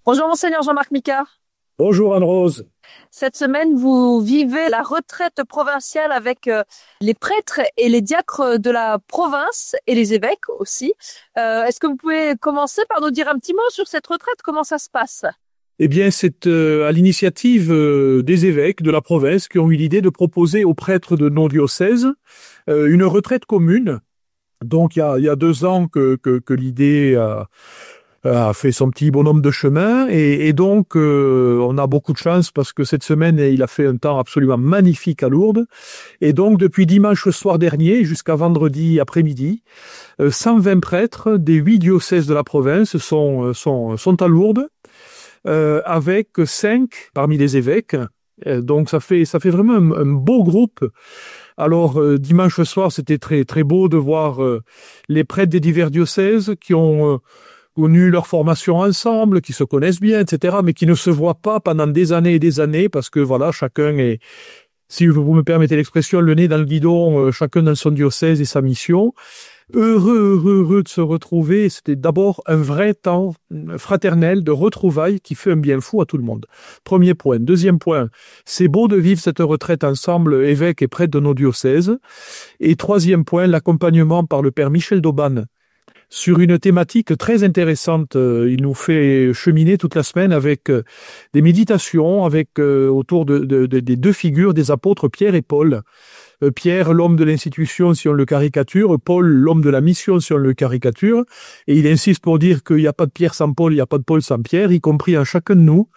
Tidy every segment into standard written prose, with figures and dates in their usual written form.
Bonjour, monseigneur Jean-Marc Micard. Bonjour Anne-Rose. Cette semaine, vous vivez la retraite provinciale avec les prêtres et les diacres de la province et les évêques aussi. Est-ce que vous pouvez commencer par nous dire un petit mot sur cette retraite? Comment ça se passe? Eh bien, c'est à l'initiative des évêques de la province qui ont eu l'idée de proposer aux prêtres de nos diocèses une retraite commune. Donc, il y a 2 ans que l'idée a fait son petit bonhomme de chemin et donc on a beaucoup de chance parce que cette semaine il a fait un temps absolument magnifique à Lourdes et donc depuis dimanche soir dernier jusqu'à vendredi après-midi 120 prêtres des 8 diocèses de la province sont à Lourdes avec 5 parmi les évêques. Donc ça fait vraiment un beau groupe. Alors dimanche soir c'était très très beau de voir les prêtres des divers diocèses qui ont connu leur formation ensemble, qui se connaissent bien, etc., mais qui ne se voient pas pendant des années et des années, parce que voilà, chacun est, si vous me permettez l'expression, le nez dans le guidon, chacun dans son diocèse et sa mission. Heureux de se retrouver. C'était d'abord un vrai temps fraternel de retrouvailles qui fait un bien fou à tout le monde. Premier point. Deuxième point, c'est beau de vivre cette retraite ensemble, évêques et prêtres de nos diocèses. Et troisième point, l'accompagnement par le père Michel Dauban sur une thématique très intéressante. Il nous fait cheminer toute la semaine avec des méditations, avec autour des 2 figures des apôtres Pierre et Paul. Pierre, l'homme de l'institution, si on le caricature, Paul, l'homme de la mission, si on le caricature, et il insiste pour dire qu'il n'y a pas de Pierre sans Paul, il n'y a pas de Paul sans Pierre, y compris en chacun de nous.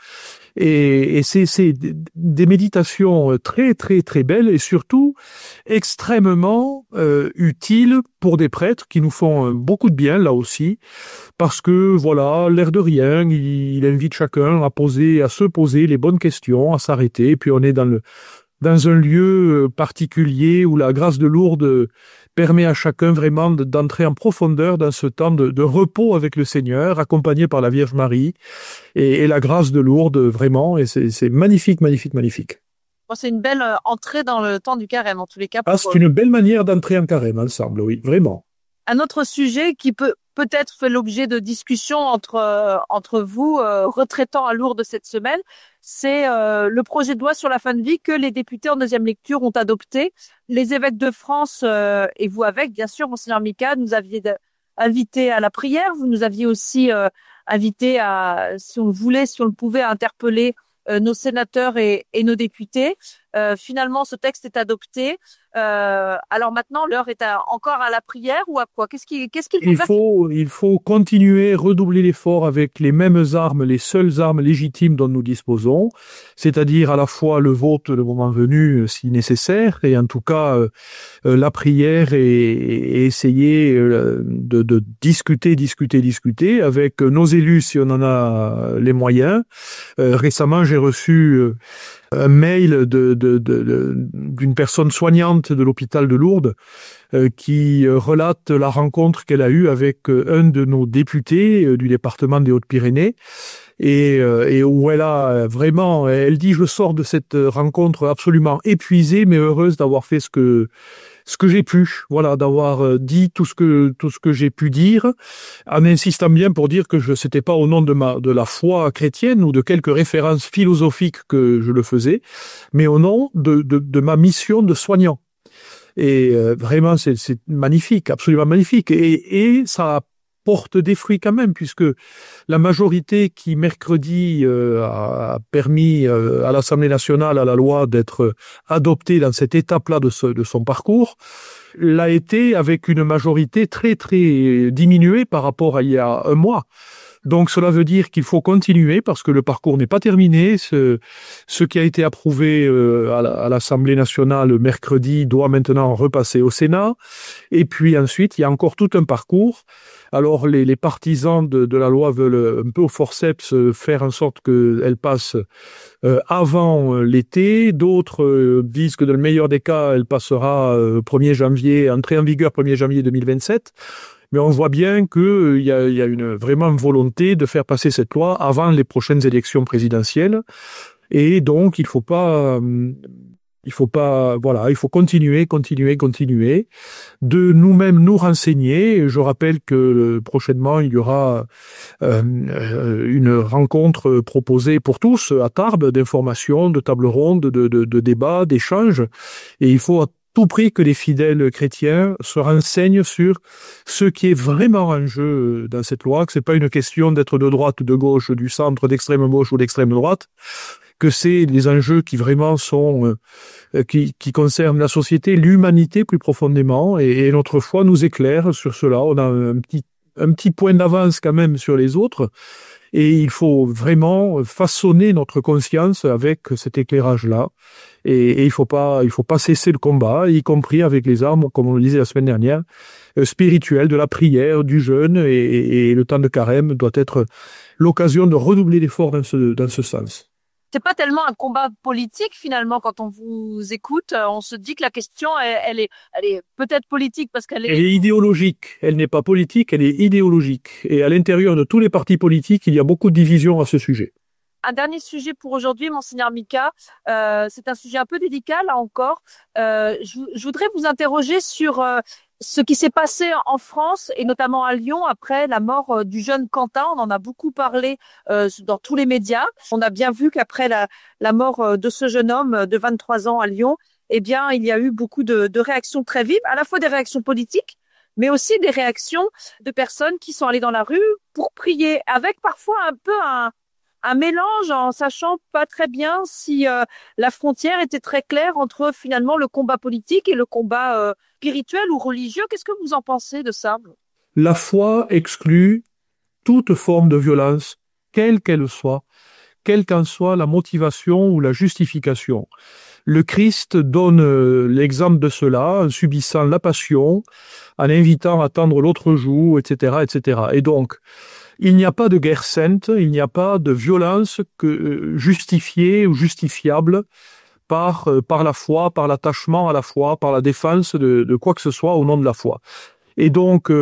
Et c'est des méditations très très très belles et surtout extrêmement utiles pour des prêtres qui nous font beaucoup de bien là aussi, parce que voilà, l'air de rien, il invite chacun à se poser les bonnes questions, à s'arrêter, et puis on est dans un lieu particulier où la grâce de Lourdes permet à chacun vraiment d'entrer en profondeur dans ce temps de repos avec le Seigneur, accompagné par la Vierge Marie et la grâce de Lourdes, vraiment, et c'est magnifique, magnifique, magnifique. Bon, c'est une belle entrée dans le temps du carême, en tous les cas. C'est une belle manière d'entrer en carême ensemble, oui, vraiment. Un autre sujet qui peut-être fait l'objet de discussions entre vous, retraitant à Lourdes cette semaine, c'est le projet de loi sur la fin de vie que les députés en deuxième lecture ont adopté. Les évêques de France et vous avec, bien sûr, monseigneur Micard, nous aviez invité à la prière. Vous nous aviez aussi invité à, si on le voulait, si on le pouvait, à interpeller nos sénateurs et nos députés. Finalement, ce texte est adopté. Alors maintenant, l'heure est encore à la prière ou à quoi? Qu'est-ce qu'il faut faire? Il faut continuer, redoubler l'effort avec les mêmes armes, les seules armes légitimes dont nous disposons, c'est-à-dire à la fois le vote le moment venu, si nécessaire, et en tout cas la prière et essayer de discuter avec nos élus si on en a les moyens. Récemment, j'ai reçu un mail d'une personne soignante de l'hôpital de Lourdes qui relate la rencontre qu'elle a eue avec un de nos députés du département des Hautes-Pyrénées et où elle dit: je sors de cette rencontre absolument épuisée mais heureuse d'avoir fait ce que j'ai pu, voilà, d'avoir dit tout ce que j'ai pu dire, en insistant bien pour dire que c'était pas au nom de la foi chrétienne ou de quelques références philosophiques que je le faisais, mais au nom de ma mission de soignant. Et vraiment, c'est magnifique, absolument magnifique. Et ça porte des fruits quand même, puisque la majorité qui, mercredi, a permis à l'Assemblée nationale, à la loi, d'être adoptée dans cette étape-là de son parcours, l'a été avec une majorité très, très diminuée par rapport à il y a un mois. Donc cela veut dire qu'il faut continuer parce que le parcours n'est pas terminé. Ce qui a été approuvé à l'Assemblée nationale mercredi doit maintenant repasser au Sénat. Et puis ensuite, il y a encore tout un parcours. Alors les partisans de la loi veulent un peu au forceps faire en sorte qu'elle passe avant l'été. D'autres disent que dans le meilleur des cas, elle passera 1er janvier, entrée en vigueur 1er janvier 2027. Mais on voit bien qu'il y a vraiment une volonté de faire passer cette loi avant les prochaines élections présidentielles. Et donc, il ne faut pas Il faut pas, voilà, il faut continuer, de nous-mêmes nous renseigner. Je rappelle que prochainement il y aura une rencontre proposée pour tous à Tarbes d'information, de table ronde, de débats, d'échanges. Et il faut à tout prix que les fidèles chrétiens se renseignent sur ce qui est vraiment en jeu dans cette loi, que c'est pas une question d'être de droite, de gauche, du centre, d'extrême gauche ou d'extrême droite, que c'est des enjeux qui vraiment sont qui concernent la société, l'humanité plus profondément, et notre foi nous éclaire sur cela. On a un petit point d'avance quand même sur les autres, et il faut vraiment façonner notre conscience avec cet éclairage-là. Et il faut pas cesser le combat, y compris avec les armes, comme on le disait la semaine dernière, spirituelles, de la prière, du jeûne, et le temps de carême doit être l'occasion de redoubler d'efforts dans ce sens. C'est pas tellement un combat politique finalement quand on vous écoute. On se dit que la question, elle est peut-être politique parce qu'elle est... Elle est idéologique. Elle n'est pas politique, elle est idéologique. Et à l'intérieur de tous les partis politiques, il y a beaucoup de divisions à ce sujet. Un dernier sujet pour aujourd'hui, Monseigneur Mika. C'est un sujet un peu délicat là encore. Je voudrais vous interroger sur ce qui s'est passé en France et notamment à Lyon après la mort du jeune Quentin. On en a beaucoup parlé dans tous les médias. On a bien vu qu'après la mort de ce jeune homme de 23 ans à Lyon, eh bien, il y a eu beaucoup de réactions très vives, à la fois des réactions politiques, mais aussi des réactions de personnes qui sont allées dans la rue pour prier, avec parfois un peu un mélange en sachant pas très bien si la frontière était très claire entre finalement le combat politique et le combat spirituel ou religieux. Qu'est-ce que vous en pensez de ça? La foi exclut toute forme de violence, quelle qu'elle soit, quelle qu'en soit la motivation ou la justification. Le Christ donne l'exemple de cela en subissant la passion, en invitant à tendre l'autre joue, etc., etc. Et donc, il n'y a pas de guerre sainte, il n'y a pas de violence justifiée ou justifiable par la foi, par l'attachement à la foi, par la défense de quoi que ce soit au nom de la foi. Et donc,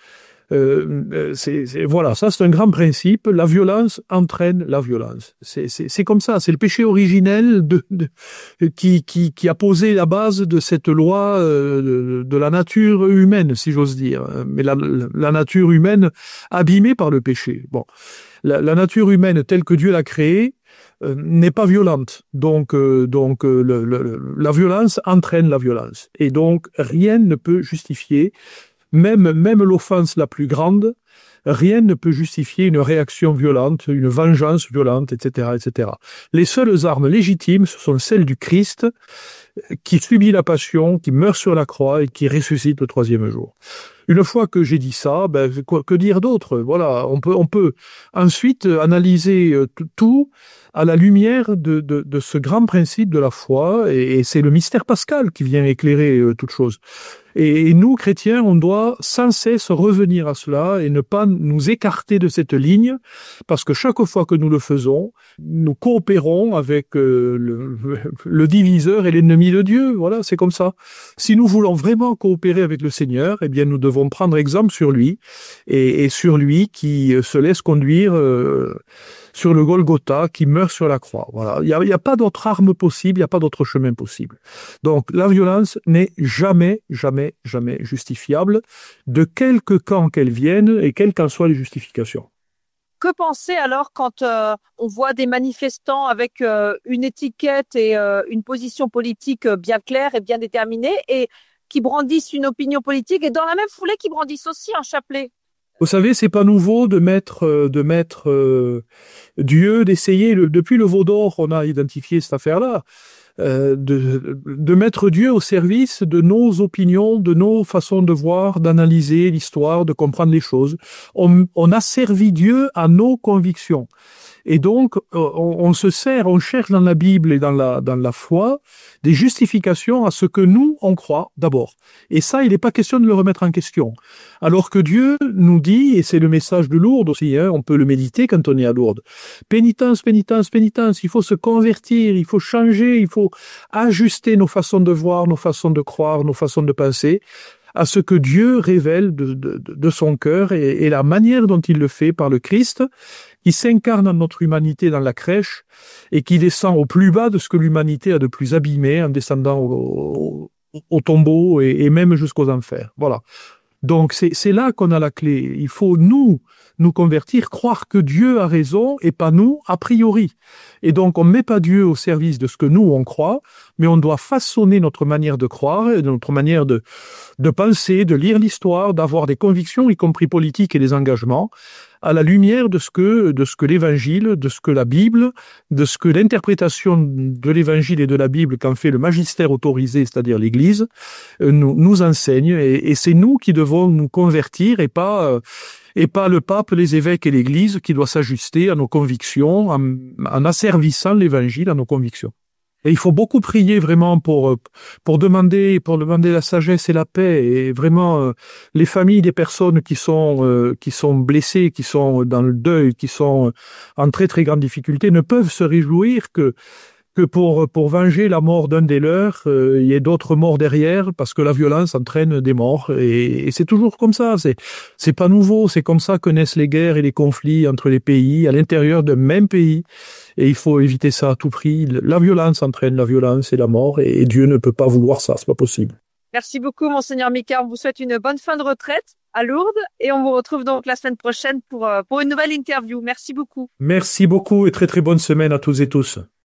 voilà, ça c'est un grand principe. La violence entraîne la violence. C'est comme ça. C'est le péché originel qui a posé la base de cette loi de la nature humaine, si j'ose dire. Mais la nature humaine abîmée par le péché. Bon, la nature humaine telle que Dieu l'a créée n'est pas violente. Donc, la violence entraîne la violence. Et donc, rien ne peut justifier. Même l'offense la plus grande, rien ne peut justifier une réaction violente, une vengeance violente, etc., etc. Les seules armes légitimes, ce sont celles du Christ, qui subit la passion, qui meurt sur la croix et qui ressuscite le troisième jour. Une fois que j'ai dit ça, que dire d'autre? Voilà, on peut ensuite analyser tout à la lumière de ce grand principe de la foi, et c'est le mystère pascal qui vient éclairer toute chose. Et nous, chrétiens, on doit sans cesse revenir à cela et ne pas nous écarter de cette ligne, parce que chaque fois que nous le faisons, nous coopérons avec le diviseur et l'ennemi de Dieu. Voilà, c'est comme ça. Si nous voulons vraiment coopérer avec le Seigneur, eh bien, nous devons prendre exemple sur lui, et sur lui qui se laisse conduire sur le Golgotha, qui meurt sur la croix. Voilà, il y a pas d'autre arme possible, il y a pas d'autre chemin possible. Donc, la violence n'est jamais justifiable, de quelque camp qu'elle vienne et quelles qu'en soient les justifications. Que penser alors quand on voit des manifestants avec une étiquette et une position politique bien claire et bien déterminée et qui brandissent une opinion politique et dans la même foulée qui brandissent aussi un chapelet? Vous savez, c'est pas nouveau de mettre Dieu, d'essayer, depuis le veau d'or, on a identifié cette affaire-là, de mettre Dieu au service de nos opinions, de nos façons de voir, d'analyser l'histoire, de comprendre les choses. On a servi Dieu à nos convictions. Et donc, on cherche dans la Bible et dans la foi des justifications à ce que nous, on croit d'abord. Et ça, il n'est pas question de le remettre en question. Alors que Dieu nous dit, et c'est le message de Lourdes aussi, on peut le méditer quand on est à Lourdes, pénitence, pénitence, pénitence, il faut se convertir, il faut changer, il faut ajuster nos façons de voir, nos façons de croire, nos façons de penser, à ce que Dieu révèle de son cœur et la manière dont il le fait par le Christ, qui s'incarne dans notre humanité dans la crèche et qui descend au plus bas de ce que l'humanité a de plus abîmé en descendant au tombeau et même jusqu'aux enfers. Voilà. Donc c'est là qu'on a la clé. Il faut nous convertir, croire que Dieu a raison et pas nous a priori. Et donc on ne met pas Dieu au service de ce que nous on croit, mais on doit façonner notre manière de croire, notre manière de penser, de lire l'histoire, d'avoir des convictions, y compris politiques et des engagements, à la lumière de ce que l'Évangile, de ce que la Bible, de ce que l'interprétation de l'Évangile et de la Bible qu'en fait le magistère autorisé, c'est-à-dire l'Église, nous enseigne. Et c'est nous qui devons nous convertir et pas le pape, les évêques et l'Église qui doit s'ajuster à nos convictions en asservissant l'Évangile à nos convictions. Et il faut beaucoup prier vraiment pour demander la sagesse et la paix, et vraiment les familles des personnes qui sont blessées, qui sont dans le deuil, qui sont en très très grande difficulté, ne peuvent se réjouir que pour venger la mort d'un des leurs, il y ait d'autres morts derrière, parce que la violence entraîne des morts, et c'est toujours comme ça, c'est pas nouveau, c'est comme ça que naissent les guerres et les conflits entre les pays, à l'intérieur d'un même pays, et il faut éviter ça à tout prix. La violence entraîne la violence et la mort, et Dieu ne peut pas vouloir ça, c'est pas possible. Merci beaucoup, Monseigneur Micard. On vous souhaite une bonne fin de retraite à Lourdes, et on vous retrouve donc la semaine prochaine pour une nouvelle interview. Merci beaucoup. Merci beaucoup, et très très bonne semaine à tous et tous.